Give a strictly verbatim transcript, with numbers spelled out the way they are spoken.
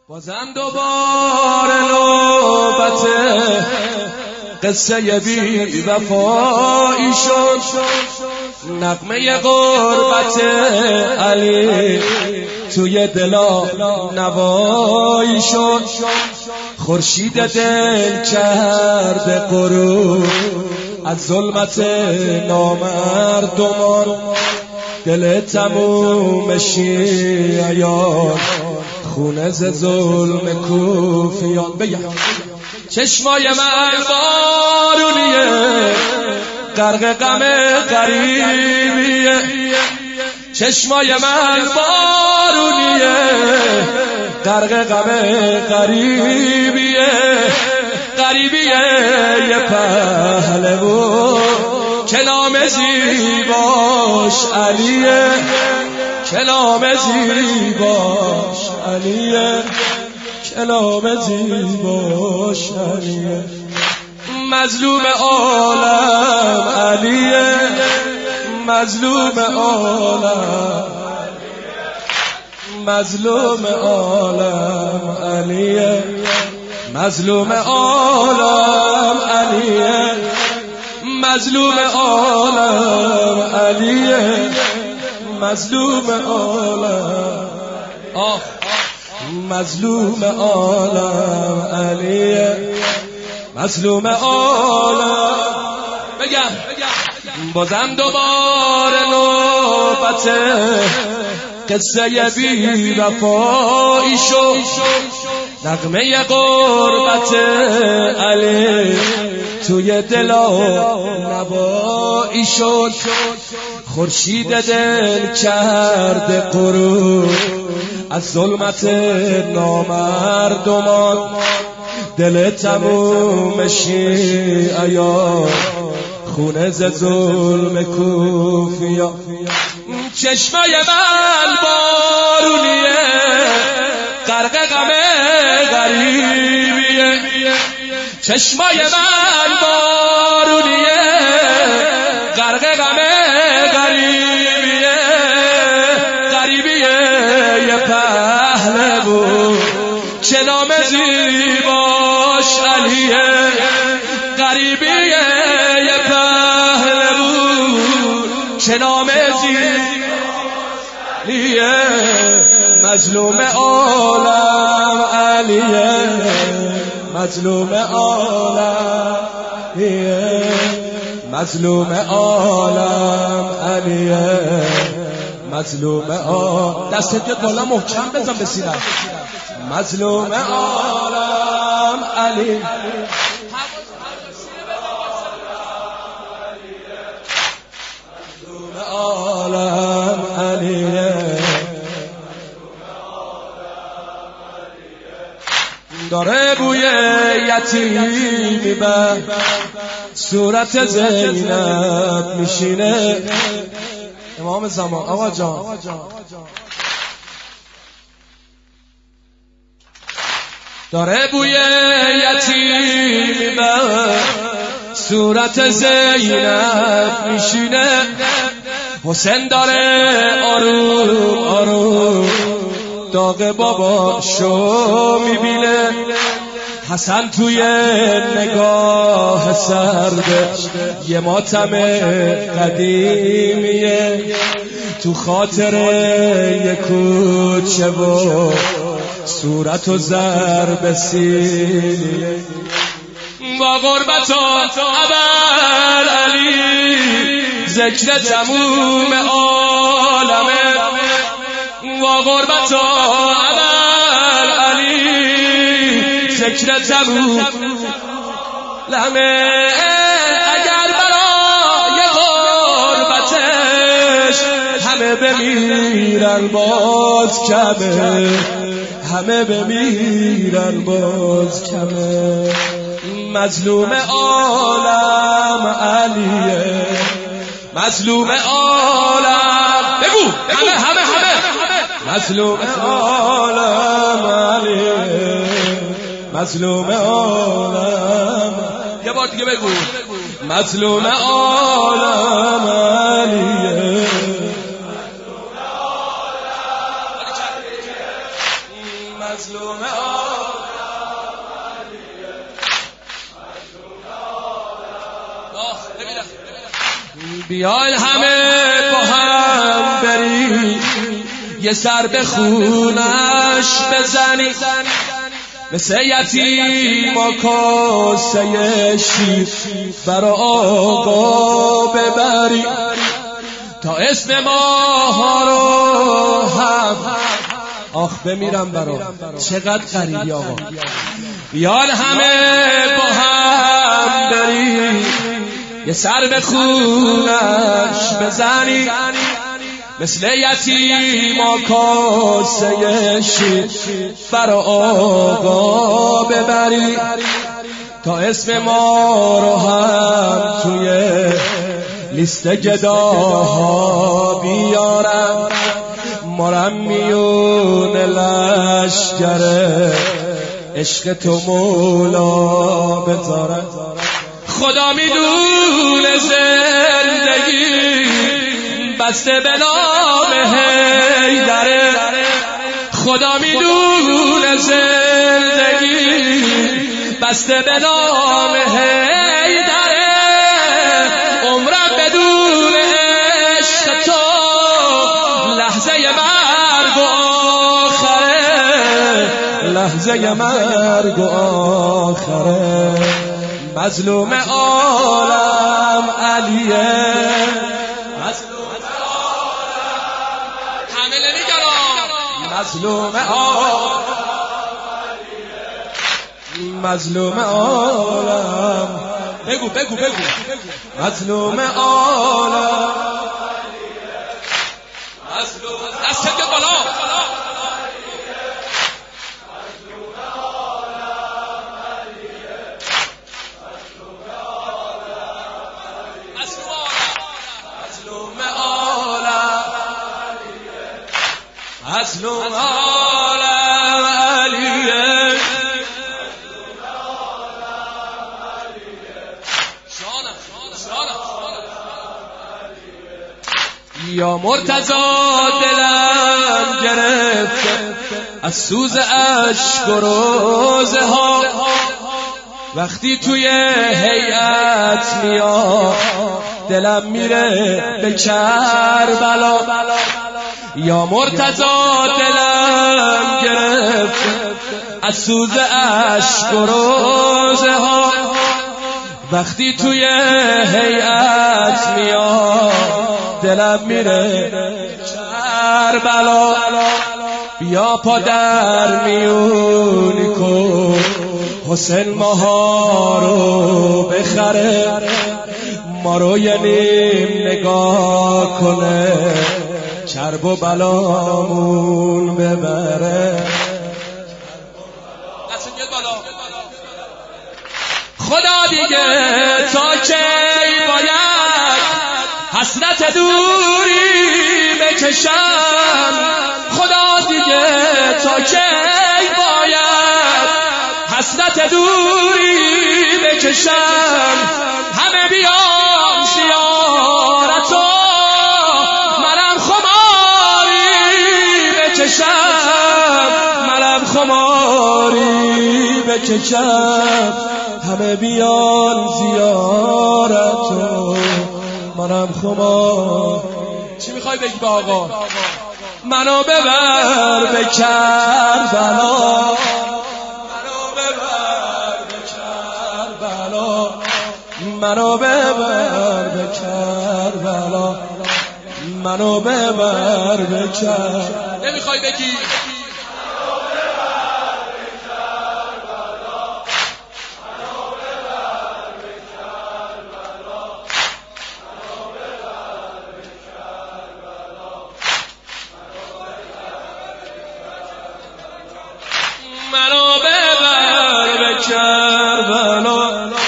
بازم دوباره نوبت قصه بی وفایی شد، نغمه غربت علی توی دلا نوایی شد. خورشید دل کرده غروب از ظلمت نامردمان، دل تموم شیعیان خونه ز ظلم کوفیان. بگم چشمای من بارونیه، غرق غم غریبیه. چشمای من بارونیه، غرق غم غریبیه. غریبیه یه پهلوون که نام زیباش علیه، کلام زیباش علیه، کلام زیباش علیه. مظلوم عالم علیه، مظلوم عالم، مظلوم عالم علیه، مظلوم عالم علیه، مظلوم عالم علیه، مظلوم عالم، آه مظلوم عالم علیه، مظلوم عالم. بگم بازم دوباره نوبت قصه بی وفایی شد، نغمه غربت علی توی دلا نوایی شد. خورشید دل کرده غروب از ظلمت نامردمان، دل تموم شیعیان خونه ز ظلم کوفیان. چشمای من بارونیه، غرق غم غریبیه. چشمای من بارونیه، غرق غم غریبیه. غریبیه یه پهلوون که نام زیباش علیه. غریبیه یه پهلوون که نام زیباش علیه. مظلوم عالم علیه، مظلوم عالم علیه، مظلوم عالم علیه، مظلوم عالم. دستت بیاد بالا محکم بزن به سینه. مظلوم عالم علی، مظلوم عالم علیه. داره بوی یتیمی به صورت زینب میشینه. امام زمان آقا جان، داره بوی یتیمی به صورت زینب میشینه. حسین داره آروم آروم داغ بابا شو میبینه. حسن توی نگاه سرده یه ماتم قدیمیه، تو خاطر یه کوچه و صورت و ضرب سینیه. با غربت ابر علی ذکر تموم عالمه. با غربت ابر علی ذکر تموم لمه. اگر برای غربتش همه بمیرن باز کمه، همه بمیرن باز کمه. مظلوم عالم علیه، مظلوم عالم. بگو همه همه همه. مظلوم عالم علیه، مظلوم عالم. یه بار دیگه بگو. مظلوم عالم علیه، مظلوم مظلوم عالم بیاین همه با هم بریم یه سر به خونش بزنی مثل یتیم و کاسه شیر برا آقا ببری تا اسم ما رو هم آخ بمیرم برا چقدر غریبی آقا بیان همه با هم بریم یه سر به خونش بزنی مثل یتیم و کاسه شیر برا آقا ببری تا اسم ما رو هم توی لیست گداها بیارم مارم میون لشگر عشق تو مولا بذارم خدا میدونه زندگی بسته به نام حیدره خدا میدونه زندگی بسته به نام حیدره عمرم بدون عشق تو لحظه مرگ و آخره لحظه مرگ و آخره مظلوم عالم علیه مظلوم عالم مظلوم عالم بگو بگو بگو مظلوم عالم مظلوم دست بیاد بالا مظلوم عالم علیه یا مرتضی دلم گرفت از سوز اشک و روزه ها وقتی توی هیئت میاد دلم میره به کربلا یا مرتضی دلم گرفت از سوز اشک و روزه ها وقتی توی هیئت میاد دلم میره کربلا بیا پا در میونی کن حسین ماها رو بخره ما رو یه نیم نگاه کنه کرب و بلامون ببره خدا دیگه تا کی باید حسرت دوری بکشم خدا دیگه تا کی باید حسرت دوری بکشم همه بیان زیارتو منم خماری بکشم منم خماری بکشم همه بیان زیارتو منم خمار چی میخوای بگی با آقا منو ببر به کربلا منو ببر به کربلا منو ببر به کربلا منو ببر به کربلا نمیخوای بگی منو ببر به کربلا